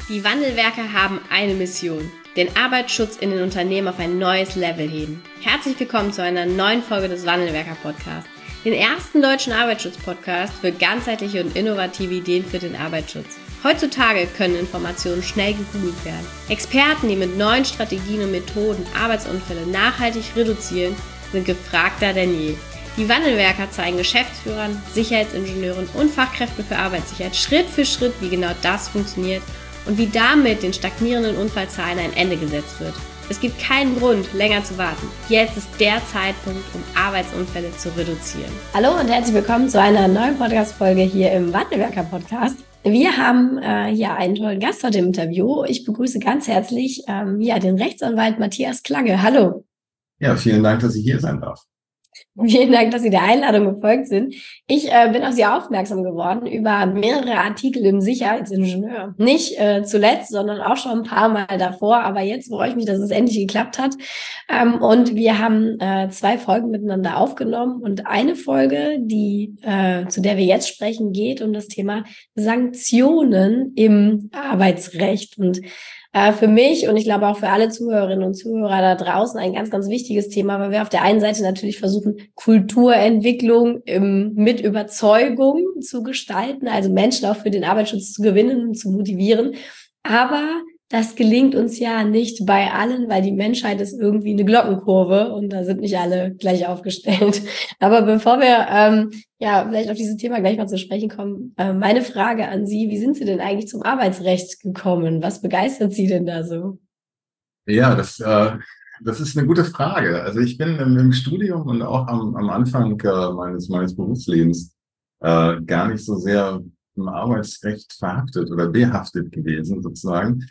Die Wandelwerker haben eine Mission: den Arbeitsschutz in den Unternehmen auf ein neues Level heben. Herzlich willkommen zu einer neuen Folge des Wandelwerker-Podcasts, den ersten deutschen Arbeitsschutz-Podcast für ganzheitliche und innovative Ideen für den Arbeitsschutz. Heutzutage können Informationen schnell gegoogelt werden. Experten, die mit neuen Strategien und Methoden Arbeitsunfälle nachhaltig reduzieren, sind gefragter denn je. Die Wandelwerker zeigen Geschäftsführern, Sicherheitsingenieuren und Fachkräften für Arbeitssicherheit Schritt für Schritt, wie genau das funktioniert und wie damit den stagnierenden Unfallzahlen ein Ende gesetzt wird. Es gibt keinen Grund, länger zu warten. Jetzt ist der Zeitpunkt, um Arbeitsunfälle zu reduzieren. Hallo und herzlich willkommen zu einer neuen Podcast-Folge hier im Wandelwerker-Podcast. Wir haben hier einen tollen Gast heute im Interview. Ich begrüße ganz herzlich den Rechtsanwalt Matthias Klange. Hallo. Ja, vielen Dank, dass ich hier sein darf. Vielen Dank, dass Sie der Einladung gefolgt sind. Ich bin auf Sie aufmerksam geworden über mehrere Artikel im Sicherheitsingenieur. Nicht zuletzt, sondern auch schon ein paar Mal davor. Aber jetzt freue ich mich, dass es endlich geklappt hat. Und wir haben 2 Folgen miteinander aufgenommen. Und eine Folge, die zu der wir jetzt sprechen, geht um das Thema Sanktionen im Arbeitsrecht. Und für mich und ich glaube auch für alle Zuhörerinnen und Zuhörer da draußen ein ganz, ganz wichtiges Thema, weil wir auf der einen Seite natürlich versuchen, Kulturentwicklung mit Überzeugung zu gestalten, also Menschen auch für den Arbeitsschutz zu gewinnen und zu motivieren. Aber das gelingt uns ja nicht bei allen, weil die Menschheit ist irgendwie eine Glockenkurve und da sind nicht alle gleich aufgestellt. Aber bevor wir vielleicht auf dieses Thema gleich mal zu sprechen kommen, meine Frage an Sie: Wie sind Sie denn eigentlich zum Arbeitsrecht gekommen? Was begeistert Sie denn da so? Ja, das ist eine gute Frage. Also ich bin im Studium und auch am Anfang meines Berufslebens gar nicht so sehr im Arbeitsrecht verhaftet oder behaftet gewesen sozusagen.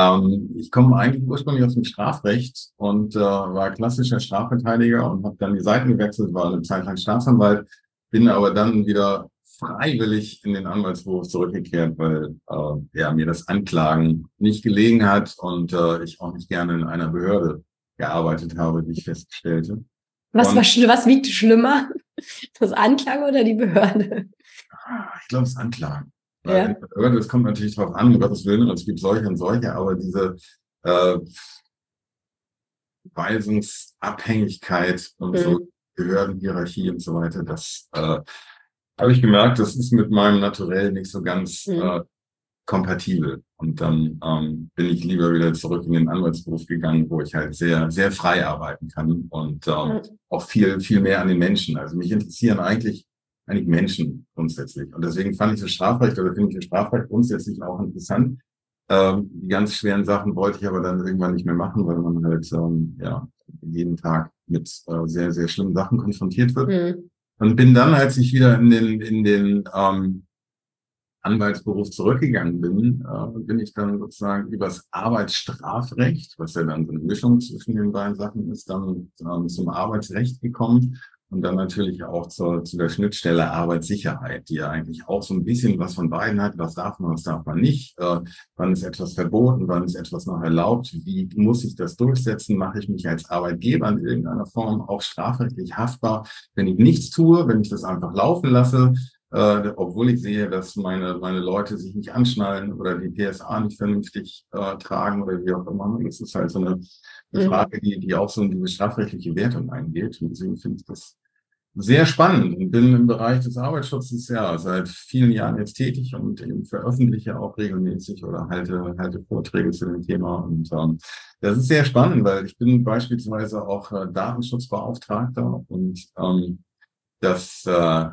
Ich komme eigentlich ursprünglich aus dem Strafrecht und war klassischer Strafverteidiger und habe dann die Seiten gewechselt, war eine Zeit lang Staatsanwalt, bin aber dann wieder freiwillig in den Anwaltsberuf zurückgekehrt, weil mir das Anklagen nicht gelegen hat und ich auch nicht gerne in einer Behörde gearbeitet habe, wie ich feststellte. Was wiegt schlimmer? Das Anklage oder die Behörde? Ich glaube, das Anklagen. Weil in der Behörde, das kommt natürlich drauf an, um Gottes Willen, und es gibt solche und solche, aber diese Weisungsabhängigkeit und so Behördenhierarchie und so weiter, das habe ich gemerkt, das ist mit meinem Naturell nicht so ganz kompatibel. Und dann bin ich lieber wieder zurück in den Anwaltsberuf gegangen, wo ich halt sehr, sehr frei arbeiten kann und auch viel, viel mehr an den Menschen. Also mich interessieren eigentlich Menschen grundsätzlich. Und deswegen fand ich das Strafrecht oder finde ich das Strafrecht grundsätzlich auch interessant. Die ganz schweren Sachen wollte ich aber dann irgendwann nicht mehr machen, weil man halt jeden Tag mit sehr, sehr schlimmen Sachen konfrontiert wird. Und bin dann, als ich wieder in den Anwaltsberuf zurückgegangen bin, bin ich dann sozusagen übers Arbeitsstrafrecht, was ja dann so eine Mischung zwischen den beiden Sachen ist, dann zum Arbeitsrecht gekommen. Und dann natürlich auch zu der Schnittstelle Arbeitssicherheit, die ja eigentlich auch so ein bisschen was von beiden hat. Was darf man, was darf man nicht? Wann ist etwas verboten? Wann ist etwas noch erlaubt? Wie muss ich das durchsetzen? Mache ich mich als Arbeitgeber in irgendeiner Form auch strafrechtlich haftbar, wenn ich nichts tue, wenn ich das einfach laufen lasse, obwohl ich sehe, dass meine Leute sich nicht anschnallen oder die PSA nicht vernünftig tragen oder wie auch immer. Das ist halt so eine Frage, die auch so in diese strafrechtliche Wertung eingeht. Und deswegen finde ich das sehr spannend und bin im Bereich des Arbeitsschutzes seit vielen Jahren jetzt tätig und eben veröffentliche auch regelmäßig oder halte Vorträge zu dem Thema. Und das ist sehr spannend, weil ich bin beispielsweise auch Datenschutzbeauftragter und das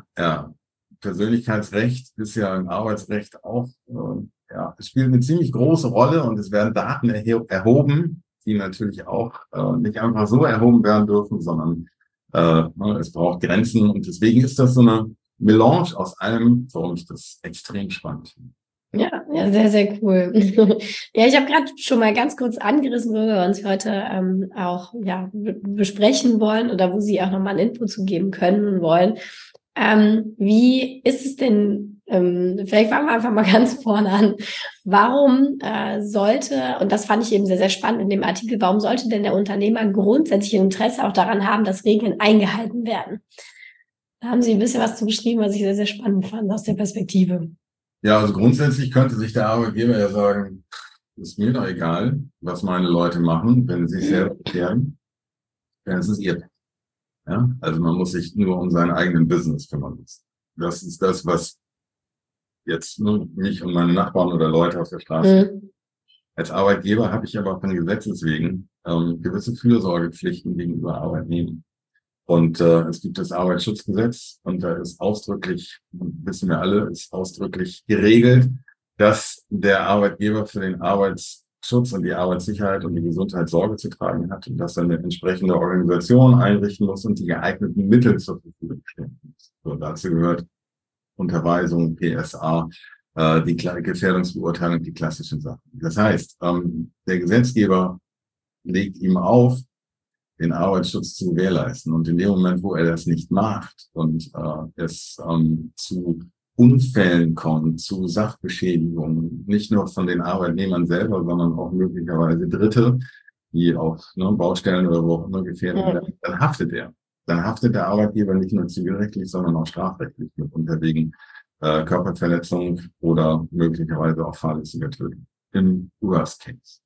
Persönlichkeitsrecht ist ja im Arbeitsrecht auch, es spielt eine ziemlich große Rolle und es werden Daten erhoben, die natürlich auch nicht einfach so erhoben werden dürfen, sondern es braucht Grenzen und deswegen ist das so eine Melange aus allem, warum ich das extrem spannend finde. Ja, sehr, sehr cool. Ja, ich habe gerade schon mal ganz kurz angerissen, wo wir uns heute auch besprechen wollen oder wo Sie auch nochmal einen Input zu geben können und wollen. Wie ist es denn, vielleicht fangen wir einfach mal ganz vorne an, warum sollte, und das fand ich eben sehr, sehr spannend in dem Artikel, warum sollte denn der Unternehmer grundsätzlich ein Interesse auch daran haben, dass Regeln eingehalten werden? Da haben Sie ein bisschen was zu geschrieben, was ich sehr, sehr spannend fand aus der Perspektive. Ja, also grundsätzlich könnte sich der Arbeitgeber ja sagen, ist mir doch egal, was meine Leute machen, wenn sie sich selber kehren, dann ist es ihr. Ja? Also man muss sich nur um seinen eigenen Business kümmern. Das ist das, was jetzt nur mich und meine Nachbarn oder Leute auf der Straße. Als Arbeitgeber habe ich aber von Gesetzes wegen gewisse Fürsorgepflichten gegenüber Arbeitnehmern. Und es gibt das Arbeitsschutzgesetz und da ist ausdrücklich, wissen wir alle, ist ausdrücklich geregelt, dass der Arbeitgeber für den Arbeitsschutz und die Arbeitssicherheit und die Gesundheit Sorge zu tragen hat und dass er eine entsprechende Organisation einrichten muss und die geeigneten Mittel zur Verfügung stellen muss. So, dazu gehört Unterweisung, PSA, die Gefährdungsbeurteilung, die klassischen Sachen. Das heißt, der Gesetzgeber legt ihm auf, den Arbeitsschutz zu gewährleisten. Und in dem Moment, wo er das nicht macht und es zu Unfällen kommt, zu Sachbeschädigungen, nicht nur von den Arbeitnehmern selber, sondern auch möglicherweise Dritte, die auf Baustellen oder wo auch immer gefährdet werden, dann haftet er. Dann haftet der Arbeitgeber nicht nur zivilrechtlich, sondern auch strafrechtlich mitunter wegen Körperverletzung oder möglicherweise auch fahrlässiger Tötung. Im Worst Case.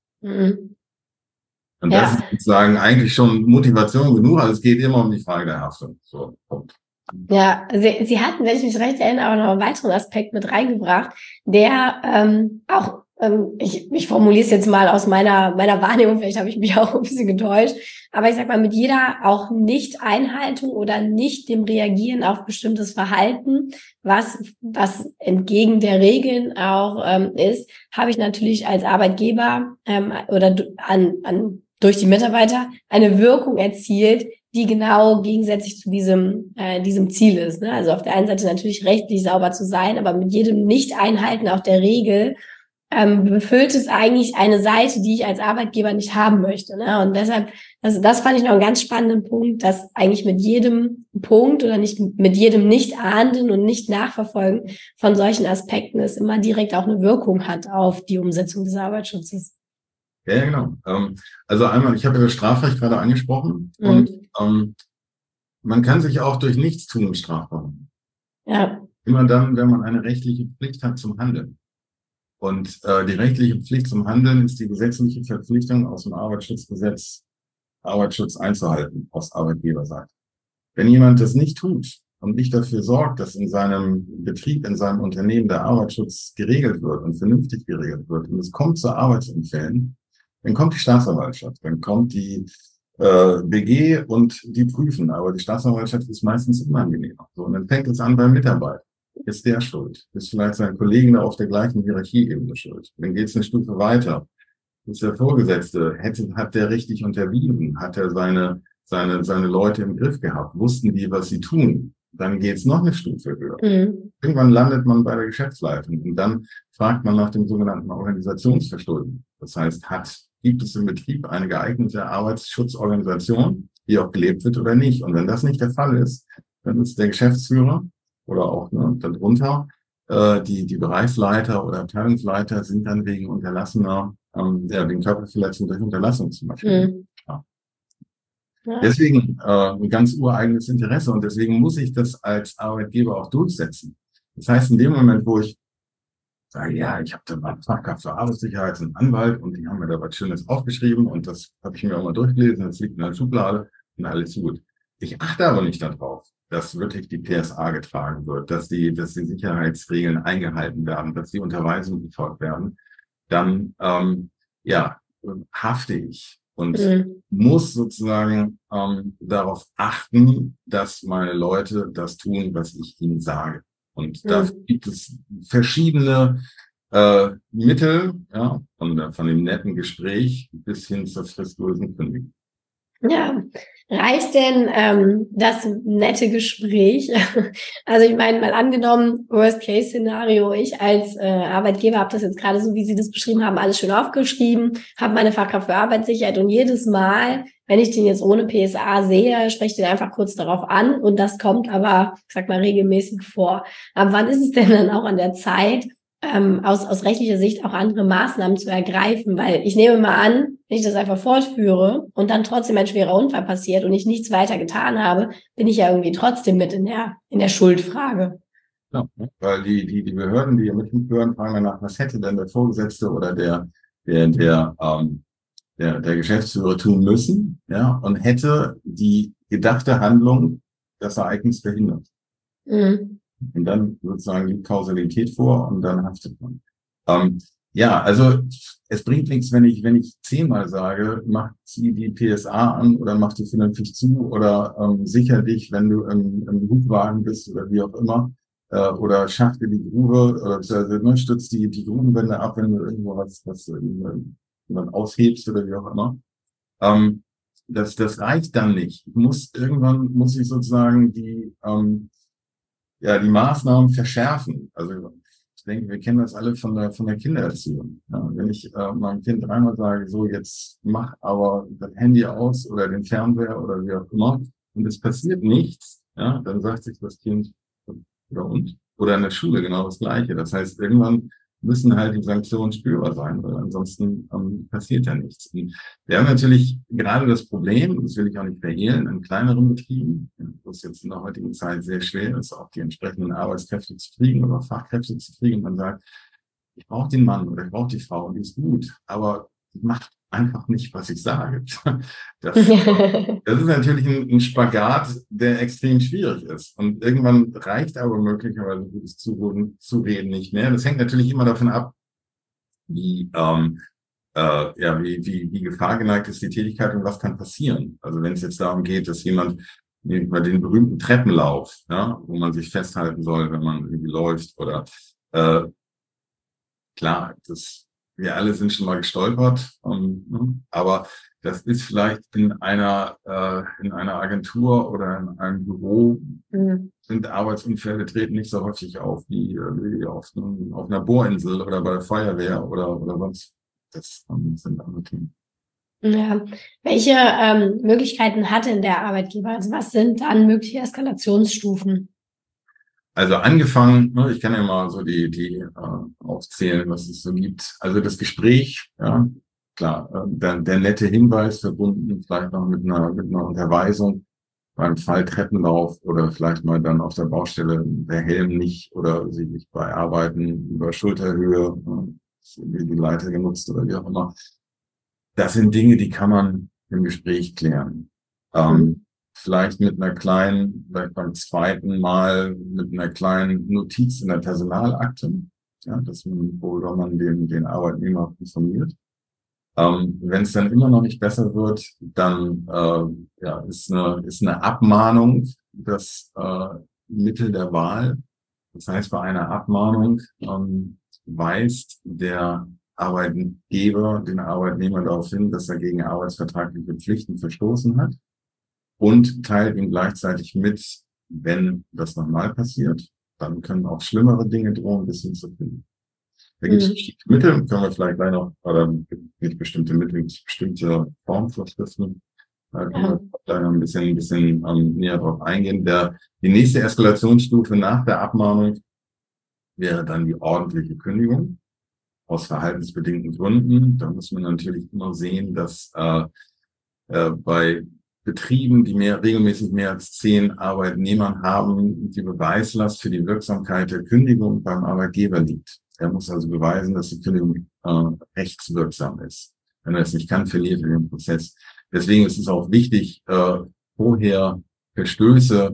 Und das ist sozusagen eigentlich schon Motivation genug, also es geht immer um die Frage der Haftung. So, Punkt. Ja, Sie hatten, wenn ich mich recht erinnere, auch noch einen weiteren Aspekt mit reingebracht, der auch, ich formuliere es jetzt mal aus meiner Wahrnehmung, vielleicht habe ich mich auch ein bisschen getäuscht, aber ich sag mal, mit jeder auch Nicht-Einhaltung oder nicht dem Reagieren auf bestimmtes Verhalten, was entgegen der Regeln auch ist, habe ich natürlich als Arbeitgeber oder durch die Mitarbeiter eine Wirkung erzielt, die genau gegensätzlich zu diesem Ziel ist. Ne? Also auf der einen Seite natürlich rechtlich sauber zu sein, aber mit jedem Nicht-Einhalten auch der Regel befüllt es eigentlich eine Seite, die ich als Arbeitgeber nicht haben möchte. Ne? Und deshalb, das fand ich noch einen ganz spannenden Punkt, dass eigentlich mit jedem Punkt oder nicht mit jedem Nicht-Ahnden und Nicht-Nachverfolgen von solchen Aspekten es immer direkt auch eine Wirkung hat auf die Umsetzung des Arbeitsschutzes. Ja, genau. Also einmal, ich habe ja das Strafrecht gerade angesprochen und man kann sich auch durch Nichtstun strafbar machen. Ja. Immer dann, wenn man eine rechtliche Pflicht hat zum Handeln. Und die rechtliche Pflicht zum Handeln ist die gesetzliche Verpflichtung aus dem Arbeitsschutzgesetz, Arbeitsschutz einzuhalten aus Arbeitgeberseite. Wenn jemand das nicht tut und nicht dafür sorgt, dass in seinem Betrieb, in seinem Unternehmen der Arbeitsschutz geregelt wird und vernünftig geregelt wird und es kommt zu Arbeitsunfällen, dann kommt die Staatsanwaltschaft, dann kommt die BG und die prüfen. Aber die Staatsanwaltschaft ist meistens unangenehmer. So, und dann fängt es an beim Mitarbeiter. Ist der schuld? Ist vielleicht sein Kollege auf der gleichen Hierarchieebene schuld? Dann geht es eine Stufe weiter. Ist der Vorgesetzte, hat der richtig unterwiesen? Hat er seine Leute im Griff gehabt? Wussten die, was sie tun? Dann geht es noch eine Stufe höher. Irgendwann landet man bei der Geschäftsleitung und dann fragt man nach dem sogenannten Organisationsverschulden. Das heißt, gibt es im Betrieb eine geeignete Arbeitsschutzorganisation, die auch gelebt wird oder nicht? Und wenn das nicht der Fall ist, dann ist der Geschäftsführer oder auch darunter die Bereichsleiter oder Abteilungsleiter sind dann wegen unterlassener, wegen Körperverletzung durch Unterlassung zum Beispiel. Ja. Deswegen ein ganz ureigenes Interesse und deswegen muss ich das als Arbeitgeber auch durchsetzen. Das heißt, in dem Moment, wo ich sage, ja, ich habe da mal einen Fachkraft für Arbeitssicherheit, einen Anwalt und die haben mir da was Schönes aufgeschrieben und das habe ich mir auch mal durchgelesen, das liegt in der Schublade und alles gut. Ich achte aber nicht darauf, dass wirklich die PSA getragen wird, dass die Sicherheitsregeln eingehalten werden, dass die Unterweisungen befolgt werden, dann hafte ich und muss sozusagen darauf achten, dass meine Leute das tun, was ich ihnen sage. Und da gibt es verschiedene Mittel, ja, von dem netten Gespräch bis hin zur fristlosen Kündigung. Ja, reicht denn das nette Gespräch? Also ich meine, mal angenommen, Worst-Case-Szenario, ich als Arbeitgeber habe das jetzt gerade so, wie Sie das beschrieben haben, alles schön aufgeschrieben, habe meine Fachkraft für Arbeitssicherheit und jedes Mal, wenn ich den jetzt ohne PSA sehe, spreche ich den einfach kurz darauf an und das kommt aber, ich sag mal, regelmäßig vor. Aber wann ist es denn dann auch an der Zeit, aus rechtlicher Sicht auch andere Maßnahmen zu ergreifen? Weil ich nehme mal an, wenn ich das einfach fortführe und dann trotzdem ein schwerer Unfall passiert und ich nichts weiter getan habe, bin ich ja irgendwie trotzdem mit in der Schuldfrage. Ja, weil die Behörden, die Ermittlungsbehörden fragen danach, was hätte denn der Vorgesetzte oder der der Geschäftsführer tun müssen, ja, und hätte die gedachte Handlung das Ereignis verhindert. Mhm. Und dann sozusagen liegt Kausalität vor und dann haftet man. Ja, also es bringt nichts, wenn ich 10-mal sage, mach die PSA an oder mach die vernünftig zu oder sicher dich, wenn du im Hubwagen bist oder wie auch immer, oder schachte die Grube oder stütz die Grubenwände ab, wenn du irgendwo was aushebst oder wie auch immer. Das reicht dann nicht. Irgendwann muss ich sozusagen die Maßnahmen verschärfen. Also ich denke, wir kennen das alle von der Kindererziehung. Ja, wenn ich meinem Kind 3-mal sage, so jetzt mach aber das Handy aus oder den Fernseher oder wie auch immer und es passiert nichts, ja, dann sagt sich das Kind oder in der Schule genau das Gleiche. Das heißt, irgendwann müssen halt die Sanktionen spürbar sein, weil ansonsten passiert ja nichts. Und wir haben natürlich gerade das Problem, das will ich auch nicht verhehlen, in kleineren Betrieben, wo es jetzt in der heutigen Zeit sehr schwer ist, auch die entsprechenden Arbeitskräfte zu kriegen oder Fachkräfte zu kriegen. Man sagt, ich brauche den Mann oder ich brauche die Frau und die ist gut, aber die macht einfach nicht, was ich sage. Das ist natürlich ein Spagat, der extrem schwierig ist. Und irgendwann reicht aber möglicherweise gutes Zureden nicht mehr. Das hängt natürlich immer davon ab, wie gefahrgeneigt ist die Tätigkeit und was kann passieren. Also wenn es jetzt darum geht, dass jemand bei den berühmten Treppenlauf, ja, wo man sich festhalten soll, wenn man irgendwie läuft oder klar, wir alle sind schon mal gestolpert, aber das ist vielleicht in einer Agentur oder in einem Büro sind Arbeitsunfälle treten nicht so häufig auf wie auf einer Bohrinsel oder bei der Feuerwehr oder sonst. Das sind andere Themen. Ja. Welche Möglichkeiten hat denn der Arbeitgeber? Also was sind dann mögliche Eskalationsstufen? Also angefangen, ich kann ja mal so die aufzählen, was es so gibt. Also das Gespräch, ja, klar, der nette Hinweis verbunden vielleicht noch mit einer Unterweisung beim Fall Treppenlauf oder vielleicht mal dann auf der Baustelle der Helm nicht oder sich nicht bei Arbeiten über Schulterhöhe, die Leiter genutzt oder wie auch immer. Das sind Dinge, die kann man im Gespräch klären. Vielleicht vielleicht beim zweiten Mal mit einer kleinen Notiz in der Personalakte, ja, worüber man den Arbeitnehmer informiert. Wenn es dann immer noch nicht besser wird, dann ist eine Abmahnung das Mittel der Wahl. Das heißt, bei einer Abmahnung weist der Arbeitgeber den Arbeitnehmer darauf hin, dass er gegen arbeitsvertragliche Pflichten verstoßen hat und teilt ihm gleichzeitig mit, wenn das nochmal passiert, dann können auch schlimmere Dinge drohen, bis hin zu Kündigung. Da gibt es verschiedene Mittel, können wir vielleicht gleich noch, oder nicht bestimmte Mittel, bestimmte Formvorschriften, da können wir gleich noch ein bisschen näher drauf eingehen. Die nächste Eskalationsstufe nach der Abmahnung wäre dann die ordentliche Kündigung aus verhaltensbedingten Gründen. Da muss man natürlich immer sehen, dass bei Betrieben, die regelmäßig mehr als 10 Arbeitnehmern haben, die Beweislast für die Wirksamkeit der Kündigung beim Arbeitgeber liegt. Er muss also beweisen, dass die Kündigung rechtswirksam ist. Wenn er es nicht kann, verliert er den Prozess. Deswegen ist es auch wichtig, vorher Verstöße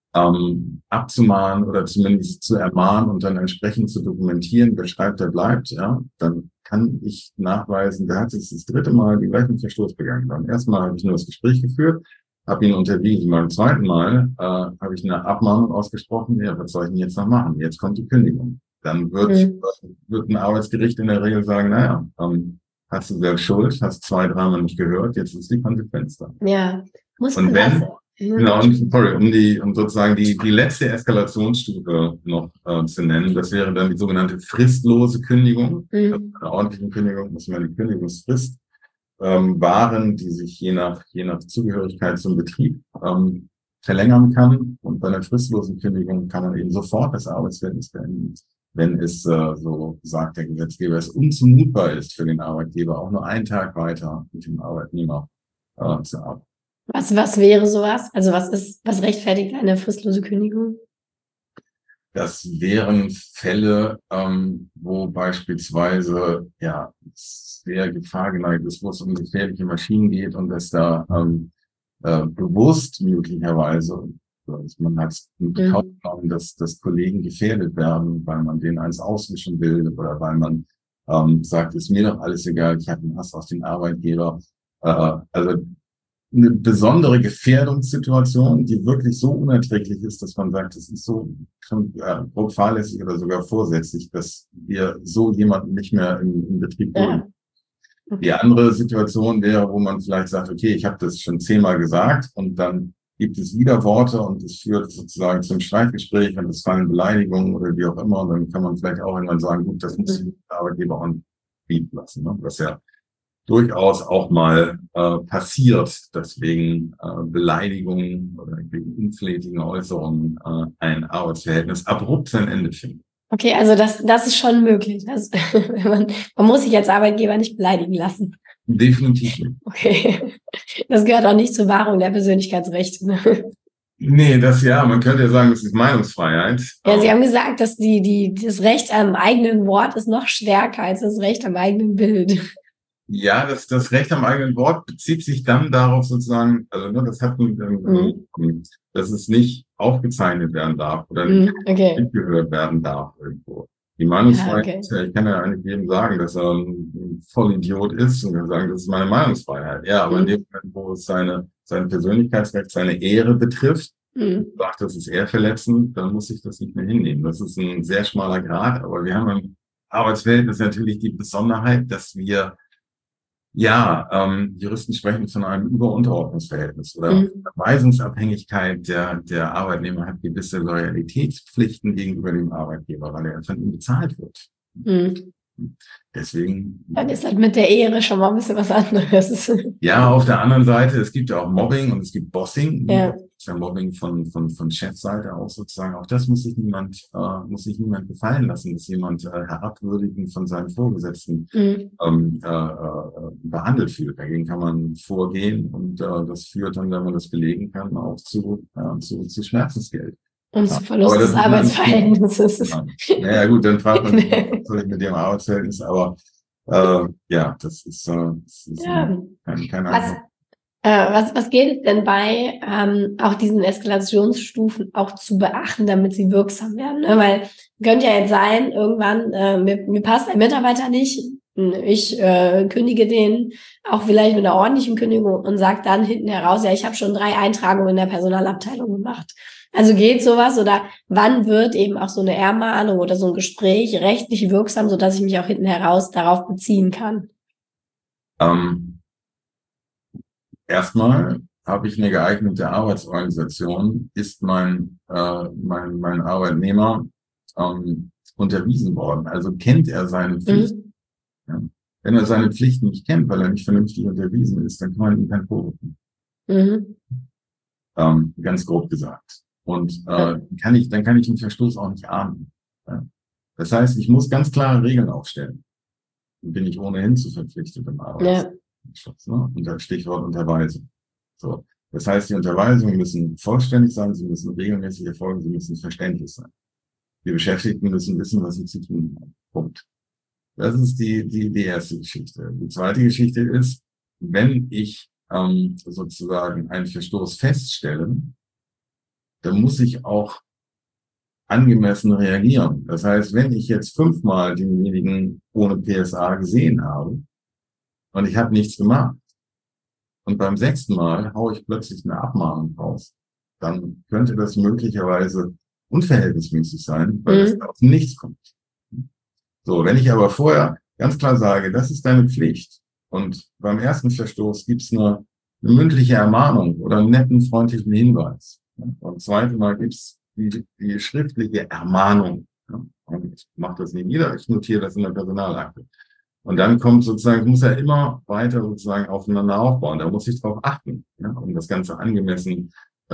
abzumahnen oder zumindest zu ermahnen und dann entsprechend zu dokumentieren, wer schreibt, der bleibt, ja, dann kann ich nachweisen, der hat jetzt das 3. Mal den gleichen Verstoß begangen. Beim ersten Mal habe ich nur das Gespräch geführt, habe ihn unterwiesen. Beim zweiten Mal habe ich eine Abmahnung ausgesprochen, ja, was soll ich denn jetzt noch machen? Jetzt kommt die Kündigung. Dann wird ein Arbeitsgericht in der Regel sagen, naja, hast du selbst Schuld, hast 2-3 Mal nicht gehört, jetzt ist die Konsequenz da. Ja, muss und man wenn, das. Genau, um sozusagen die letzte Eskalationsstufe noch zu nennen, das wäre dann die sogenannte fristlose Kündigung. Also bei einer ordentlichen Kündigung muss man die Kündigungsfrist wahren, die sich je nach Zugehörigkeit zum Betrieb verlängern kann. Und bei einer fristlosen Kündigung kann man eben sofort das Arbeitsverhältnis beenden, wenn es, so sagt der Gesetzgeber, es unzumutbar ist für den Arbeitgeber, auch nur einen Tag weiter mit dem Arbeitnehmer zu arbeiten. Was wäre sowas? Also was rechtfertigt eine fristlose Kündigung? Das wären Fälle, wo beispielsweise sehr gefahrgeneigt ist, wo es um gefährliche Maschinen geht und dass da bewusst möglicherweise, also man hat es in Kauf genommen, dass Kollegen gefährdet werden, weil man denen eins auswischen will oder weil man sagt, ist mir doch alles egal, ich habe einen Hass auf den Arbeitgeber. Also eine besondere Gefährdungssituation, die wirklich so unerträglich ist, dass man sagt, es ist so schon grob fahrlässig oder sogar vorsätzlich, dass wir so jemanden nicht mehr im Betrieb dulden. Ja. Okay. Die andere Situation wäre, wo man vielleicht sagt, okay, ich habe das schon 10-mal gesagt und dann gibt es wieder Worte und es führt sozusagen zum Streitgespräch und es fallen Beleidigungen oder wie auch immer und dann kann man vielleicht auch irgendwann sagen, gut, das muss der Arbeitgeber auch bieten lassen, ne? Was ja durchaus auch mal passiert, dass wegen Beleidigungen oder wegen unflätigen Äußerungen ein Arbeitsverhältnis abrupt sein Ende findet. Okay, also das ist schon möglich. Man muss sich als Arbeitgeber nicht beleidigen lassen. Definitiv nicht. Okay, das gehört auch nicht zur Wahrung der Persönlichkeitsrechte. Ne? Nee, man könnte ja sagen, das ist Meinungsfreiheit. Ja, Sie haben gesagt, dass das Recht am eigenen Wort ist noch stärker als das Recht am eigenen Bild. Ja, das Recht am eigenen Wort bezieht sich dann darauf sozusagen, also ne, dass es nicht aufgezeichnet werden darf oder nicht mitgehört werden darf irgendwo. Die Meinungsfreiheit, ich kann ja eigentlich jedem sagen, dass er ein Vollidiot ist und kann sagen, das ist meine Meinungsfreiheit. Ja, aber in dem Moment, wo es sein Persönlichkeitsrecht, seine Ehre betrifft, sagt, das ist ehrverletzend, dann muss ich das nicht mehr hinnehmen. Das ist ein sehr schmaler Grat, aber wir haben im Arbeitsverhältnis natürlich die Besonderheit, dass wir Juristen sprechen von einem Über-Unterordnungsverhältnis oder Weisungsabhängigkeit. Der Arbeitnehmer hat gewisse Loyalitätspflichten gegenüber dem Arbeitgeber, weil er von ihm bezahlt wird. Deswegen. Dann ist halt mit der Ehre schon mal ein bisschen was anderes. Ja, auf der anderen Seite, es gibt ja auch Mobbing und es gibt Bossing. Ja. Mobbing von Chefseite aus sozusagen. Auch das muss sich niemand gefallen lassen, dass jemand herabwürdigend von seinen Vorgesetzten behandelt fühlt. Dagegen kann man vorgehen und das führt dann, wenn man das belegen kann, auch zu Schmerzensgeld. Und zu Verlust des Arbeitsverhältnisses. Naja gut, dann fragt man, was soll ich mit dem Arbeitsverhältnis, aber das ist keine Ahnung. Was gilt es denn bei auch diesen Eskalationsstufen auch zu beachten, damit sie wirksam werden? Ne? Weil könnte ja jetzt sein, irgendwann mir passt ein Mitarbeiter nicht, ich kündige den auch vielleicht mit einer ordentlichen Kündigung und sage dann hinten heraus, ja, ich habe schon 3 Eintragungen in der Personalabteilung gemacht. Also geht sowas oder wann wird eben auch so eine Ermahnung oder so ein Gespräch rechtlich wirksam, sodass ich mich auch hinten heraus darauf beziehen kann? Erstmal habe ich eine geeignete Arbeitsorganisation, ist mein Arbeitnehmer unterwiesen worden. Also kennt er seine Pflichten. Ja. Wenn er seine Pflichten nicht kennt, weil er nicht vernünftig unterwiesen ist, dann kann man ihm keinen Vorwurf machen. Ganz grob gesagt. Und dann kann ich den Verstoß auch nicht ahnden. Ja. Das heißt, ich muss ganz klare Regeln aufstellen. Dann bin ich ohnehin zu verpflichtet im Arbeitsschutz. Ne? Und das Stichwort Unterweisung. So. Das heißt, die Unterweisungen müssen vollständig sein, sie müssen regelmäßig erfolgen, sie müssen verständlich sein. Die Beschäftigten müssen wissen, was sie zu tun haben. Punkt. Das ist die erste Geschichte. Die zweite Geschichte ist, wenn ich sozusagen einen Verstoß feststelle, dann muss ich auch angemessen reagieren. Das heißt, wenn ich jetzt 5-mal denjenigen ohne PSA gesehen habe und ich habe nichts gemacht und beim 6. Mal haue ich plötzlich eine Abmahnung raus, dann könnte das möglicherweise unverhältnismäßig sein, weil es aus nichts kommt. So, wenn ich aber vorher ganz klar sage, das ist deine Pflicht und beim ersten Verstoß gibt's eine mündliche Ermahnung oder einen netten, freundlichen Hinweis. Beim 2. Mal gibt's die schriftliche Ermahnung. Und ich mache das nicht wieder, ich notiere das in der Personalakte. Und dann kommt sozusagen, muss er immer weiter sozusagen aufeinander aufbauen. Da muss ich drauf achten, um das Ganze angemessen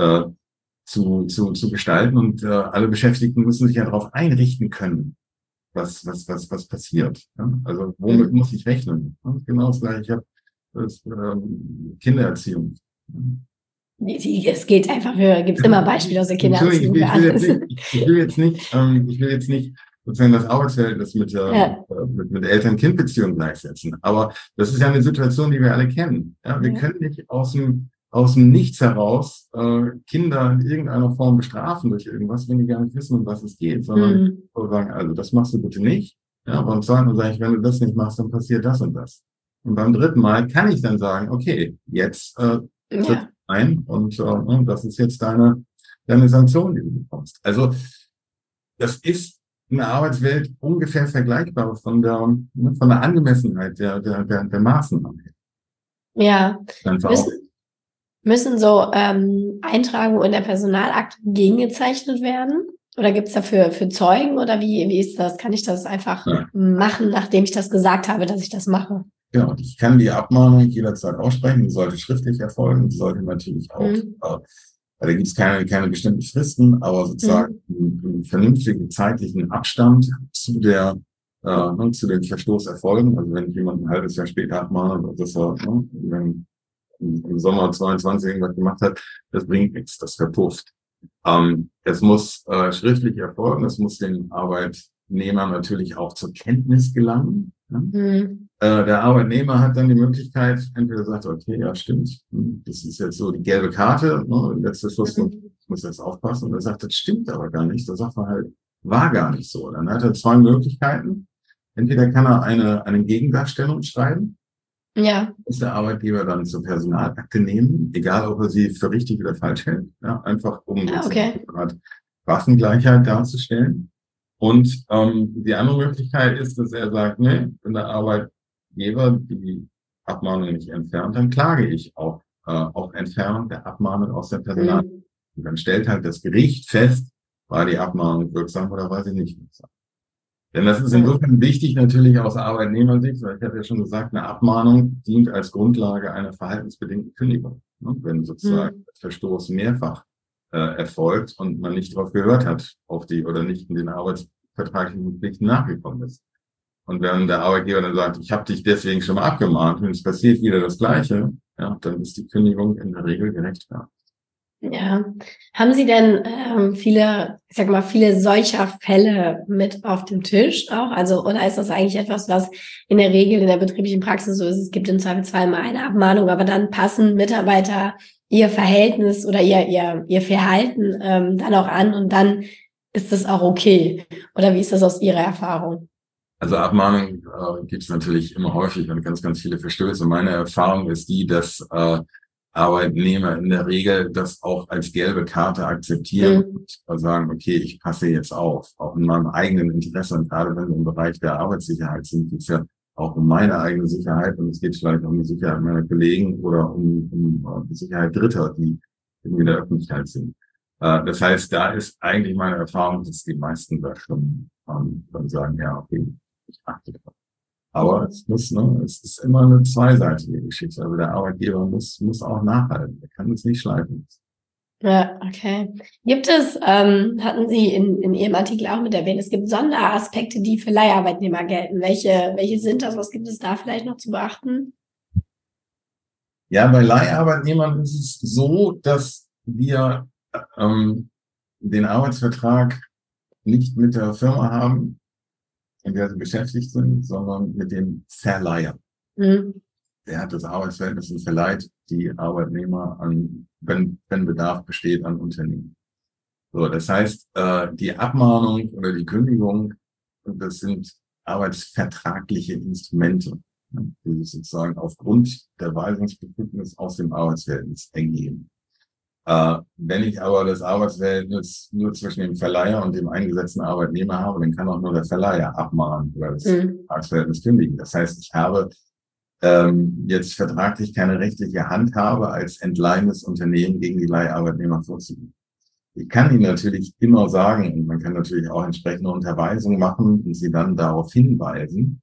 zu gestalten. Und alle Beschäftigten müssen sich ja darauf einrichten können, was passiert. Also womit muss ich rechnen? Genau das Gleiche. Ich habe Kindererziehung. Es geht einfach gibt es immer Beispiele aus der Kindererziehung für alles. Ich will jetzt nicht sozusagen das Arbeitsverhältnis mit Eltern-Kind-Beziehung gleichsetzen. Aber das ist ja eine Situation, die wir alle kennen. Ja, wir können nicht aus dem Nichts heraus Kinder in irgendeiner Form bestrafen durch irgendwas, wenn die gar nicht wissen, um was es geht, sondern sagen, also das machst du bitte nicht. Ja, beim zweiten Mal sage ich, wenn du das nicht machst, dann passiert das und das. Und beim dritten Mal kann ich dann sagen, okay, jetzt tritt ein und das ist jetzt deine Sanktion, die du bekommst. Also das ist eine Arbeitswelt ungefähr vergleichbar von der Angemessenheit der Maßnahmen. Ja. Müssen so Eintragungen in der Personalakte gegengezeichnet werden? Oder gibt es dafür für Zeugen? Oder wie ist das? Kann ich das einfach machen, nachdem ich das gesagt habe, dass ich das mache? Genau, ich kann die Abmahnung jederzeit aussprechen. Die sollte schriftlich erfolgen. Die sollte natürlich auch, da gibt es keine bestimmten Fristen, aber sozusagen einen vernünftigen zeitlichen Abstand zu dem Verstoß erfolgen. Also wenn ich jemanden ein halbes Jahr später abmahne, dass er wenn im Sommer 22 irgendwas gemacht hat, das bringt nichts, das verpufft. Es muss schriftlich erfolgen, es muss den Arbeitnehmer natürlich auch zur Kenntnis gelangen. Der Arbeitnehmer hat dann die Möglichkeit, entweder sagt, okay, ja stimmt, das ist jetzt so die gelbe Karte, letzter Schluss, ich muss jetzt aufpassen, und er sagt, das stimmt aber gar nicht, der Sachverhalt war gar nicht so. Dann hat er zwei Möglichkeiten. Entweder kann er eine Gegendarstellung schreiben, muss der Arbeitgeber dann zur Personalakte nehmen, egal ob er sie für richtig oder falsch hält, einfach um eine Art Waffengleichheit darzustellen. Und die andere Möglichkeit ist, dass er sagt, nee, wenn der Arbeitgeber die Abmahnung nicht entfernt, dann klage ich auf Entfernung der Abmahnung aus der Personalakte. Und dann stellt halt das Gericht fest, war die Abmahnung wirksam oder war sie nicht wirksam. Denn das ist insofern wichtig natürlich aus Arbeitnehmersicht, weil ich habe ja schon gesagt, eine Abmahnung dient als Grundlage einer verhaltensbedingten Kündigung. Wenn sozusagen der Verstoß mehrfach erfolgt und man nicht darauf gehört hat, oder nicht in den arbeitsvertraglichen Pflichten nachgekommen ist. Und wenn der Arbeitgeber dann sagt, ich habe dich deswegen schon mal abgemahnt, wenn es passiert wieder das Gleiche, dann ist die Kündigung in der Regel gerechtfertigt. Ja. Haben Sie denn viele solcher Fälle mit auf dem Tisch auch? Also, oder ist das eigentlich etwas, was in der Regel in der betrieblichen Praxis so ist? Es gibt im Zweifelsfall mal eine Abmahnung, aber dann passen Mitarbeiter ihr Verhältnis oder ihr Verhalten dann auch an und dann ist das auch okay. Oder wie ist das aus Ihrer Erfahrung? Also Abmahnung gibt es natürlich immer häufig und ganz, ganz viele Verstöße. Meine Erfahrung ist die, dass Arbeitnehmer in der Regel das auch als gelbe Karte akzeptieren und sagen, okay, ich passe jetzt auf, auch in meinem eigenen Interesse. Und gerade wenn wir im Bereich der Arbeitssicherheit sind, geht es ja auch um meine eigene Sicherheit und es geht vielleicht um die Sicherheit meiner Kollegen oder um die Sicherheit Dritter, die in der Öffentlichkeit sind. Das heißt, da ist eigentlich meine Erfahrung, dass die meisten da schon dann sagen, ja, okay, ich achte drauf. Aber es ist immer eine zweiseitige Geschichte. Also der Arbeitgeber muss auch nachhalten. Er kann es nicht schleifen. Ja, okay. Gibt es, hatten Sie in Ihrem Artikel auch mit erwähnt, es gibt Sonderaspekte, die für Leiharbeitnehmer gelten. Welche sind das? Was gibt es da vielleicht noch zu beachten? Ja, bei Leiharbeitnehmern ist es so, dass wir den Arbeitsvertrag nicht mit der Firma haben, in der sie beschäftigt sind, sondern mit dem Verleiher. Der hat das Arbeitsverhältnis und verleiht die Arbeitnehmer wenn Bedarf besteht, an Unternehmen. So, das heißt, die Abmahnung oder die Kündigung, das sind arbeitsvertragliche Instrumente, die sich sozusagen aufgrund der Weisungsbefugnis aus dem Arbeitsverhältnis ergeben. Wenn ich aber das Arbeitsverhältnis nur zwischen dem Verleiher und dem eingesetzten Arbeitnehmer habe, dann kann auch nur der Verleiher abmahnen oder das Arbeitsverhältnis kündigen. Das heißt, ich habe jetzt vertraglich keine rechtliche Handhabe, als entleihendes Unternehmen gegen die Leiharbeitnehmer vorzugehen. Ich kann Ihnen natürlich immer sagen, und man kann natürlich auch entsprechende Unterweisungen machen und Sie dann darauf hinweisen.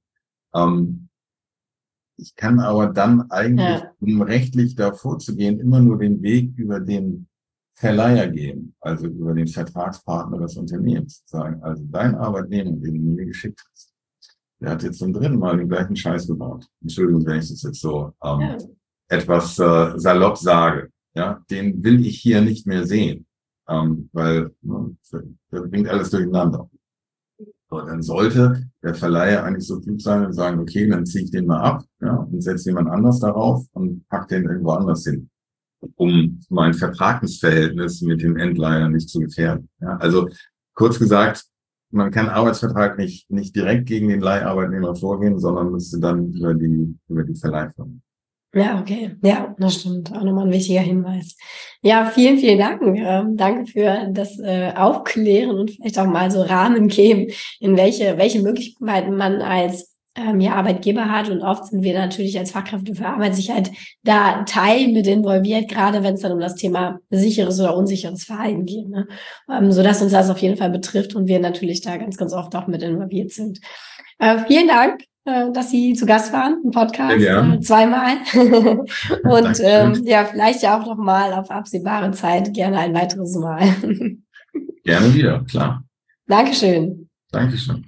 Ich kann aber dann eigentlich, um rechtlich da vorzugehen, immer nur den Weg über den Verleiher gehen, also über den Vertragspartner des Unternehmens. Sagen, also dein Arbeitnehmer, den du mir geschickt hast, der hat jetzt zum dritten Mal den gleichen Scheiß gebaut. Entschuldigung, wenn ich das jetzt so etwas salopp sage. ja, den will ich hier nicht mehr sehen, weil das bringt alles durcheinander. So, dann sollte der Verleiher eigentlich so klug sein und sagen, okay, dann ziehe ich den mal ab, ja, und setze jemand anders darauf und pack den irgendwo anders hin, um mein Vertragsverhältnis mit dem Endleiher nicht zu gefährden. Ja, also kurz gesagt, man kann Arbeitsvertrag nicht direkt gegen den Leiharbeitnehmer vorgehen, sondern müsste dann über die Verleihfirma. Ja, okay. Ja, das stimmt. Auch nochmal ein wichtiger Hinweis. Ja, vielen, vielen Dank. Danke für das Aufklären und vielleicht auch mal so Rahmen geben, in welche Möglichkeiten man als Arbeitgeber hat. Und oft sind wir natürlich als Fachkräfte für Arbeitssicherheit da Teil mit involviert, gerade wenn es dann um das Thema sicheres oder unsicheres Verhalten geht, ne? Sodass uns das auf jeden Fall betrifft und wir natürlich da ganz, ganz oft auch mit involviert sind. Vielen Dank, dass Sie zu Gast waren im Podcast, zweimal. Und vielleicht ja auch noch mal auf absehbare Zeit gerne ein weiteres Mal. Gerne wieder, klar. Dankeschön. Dankeschön.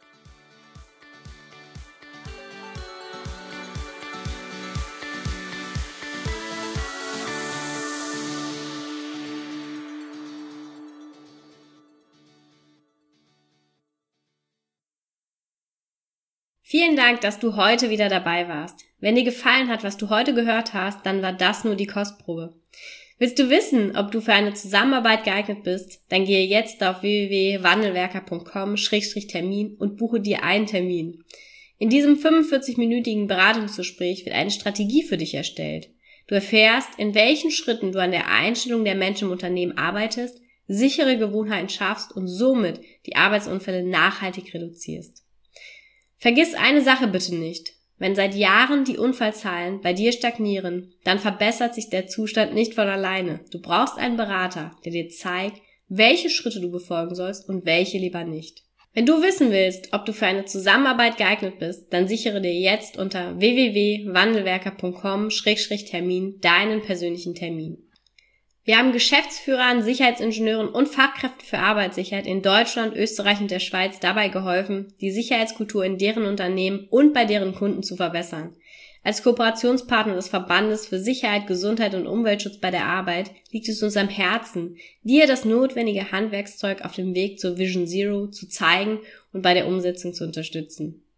Vielen Dank, dass du heute wieder dabei warst. Wenn dir gefallen hat, was du heute gehört hast, dann war das nur die Kostprobe. Willst du wissen, ob du für eine Zusammenarbeit geeignet bist? Dann gehe jetzt auf www.wandelwerker.com/Termin und buche dir einen Termin. In diesem 45-minütigen Beratungsgespräch wird eine Strategie für dich erstellt. Du erfährst, in welchen Schritten du an der Einstellung der Menschen im Unternehmen arbeitest, sichere Gewohnheiten schaffst und somit die Arbeitsunfälle nachhaltig reduzierst. Vergiss eine Sache bitte nicht. Wenn seit Jahren die Unfallzahlen bei dir stagnieren, dann verbessert sich der Zustand nicht von alleine. Du brauchst einen Berater, der dir zeigt, welche Schritte du befolgen sollst und welche lieber nicht. Wenn du wissen willst, ob du für eine Zusammenarbeit geeignet bist, dann sichere dir jetzt unter www.wandelwerker.com/Termin deinen persönlichen Termin. Wir haben Geschäftsführern, Sicherheitsingenieuren und Fachkräften für Arbeitssicherheit in Deutschland, Österreich und der Schweiz dabei geholfen, die Sicherheitskultur in deren Unternehmen und bei deren Kunden zu verbessern. Als Kooperationspartner des Verbandes für Sicherheit, Gesundheit und Umweltschutz bei der Arbeit liegt es uns am Herzen, dir das notwendige Handwerkszeug auf dem Weg zur Vision Zero zu zeigen und bei der Umsetzung zu unterstützen.